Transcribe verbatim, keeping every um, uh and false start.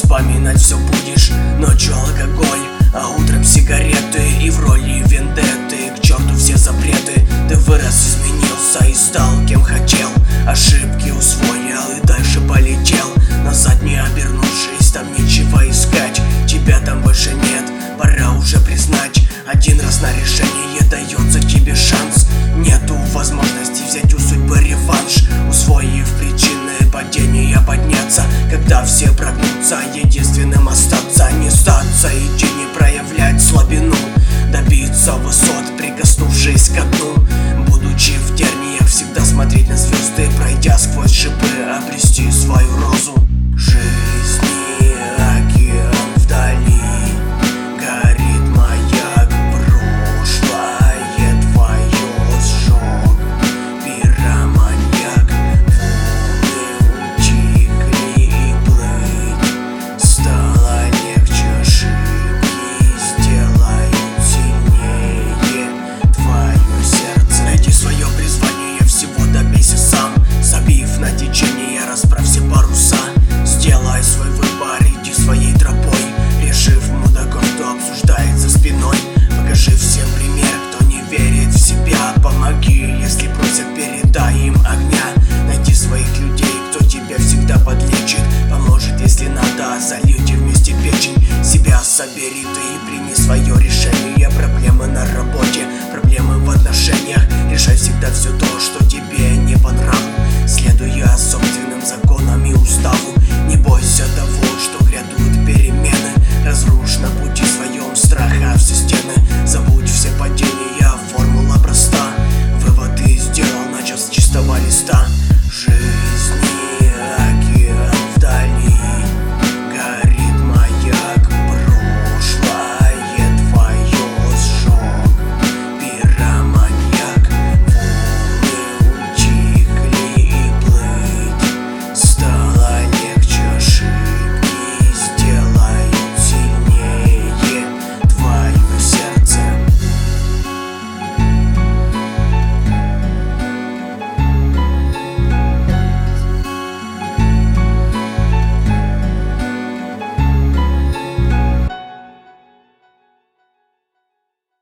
вспоминать все будешь. Ночью алкоголь, а утром сигареты. И в роли вендетты, к черту все запреты. Ты вырос, изменился и стал кем хотел. Ошибки усвоил и дальше полетел. Назад не обернувшись, там нечего искать. Тебя там больше нет, пора уже признать. Один раз на решение дается тебе шанс. Нету возможности взять у судьбы реванш. Усвоив причины падения, подняться. Когда все прогнутся, единственным остаться. Не сдаться, идти, не проявлять слабину. Добиться высот, прикоснувшись ко дну. Будучи в терниях, всегда смотреть на звезды. Пройдя сквозь шипы, обрести свою розу. Жизни океан вдали, горит маяк, прошлое твое сжег. Пироманьяк, волны утихли и плыть стало легче. Ошибки сделают сильнее твое сердце. Найди свое призвание, всего добейся сам. Забив на течение, расправь все паруса. Сделай свой выбор, иди своей тропой. Решив мудаков, кто обсуждает за спиной. Покажи всем пример, кто не верит в себя. Помоги, если просят, передай им огня. Найди своих людей, кто тебя всегда подлечит. Поможет, если надо, зальете вместе печень. Себя собери ты и прими свое решение.